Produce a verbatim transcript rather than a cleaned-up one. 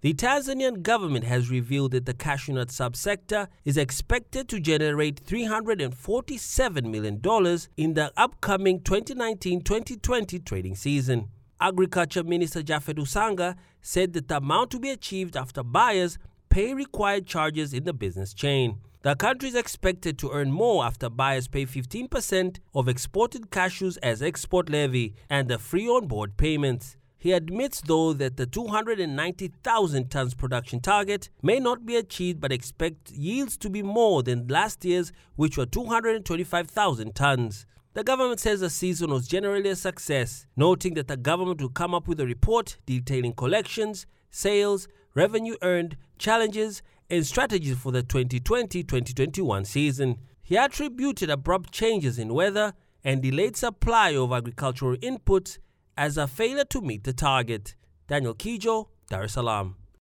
The Tanzanian government has revealed that the cashew nut subsector is expected to generate three hundred forty-seven million dollars in the upcoming twenty nineteen twenty twenty trading season. Agriculture Minister Japhet Usanga said that the amount to be achieved after buyers pay required charges in the business chain. The country is expected to earn more after buyers pay fifteen percent of exported cashews as export levy and the free on-board payments. He admits, though, that the two hundred ninety thousand tons production target may not be achieved, but expects yields to be more than last year's, which were two hundred twenty-five thousand tons. The government says the season was generally a success, noting that the government will come up with a report detailing collections, sales, revenue earned, challenges, and strategies for the twenty twenty twenty twenty-one season. He attributed abrupt changes in weather and delayed supply of agricultural inputs as a failure to meet the target. Daniel Kijo, Dar es Salaam.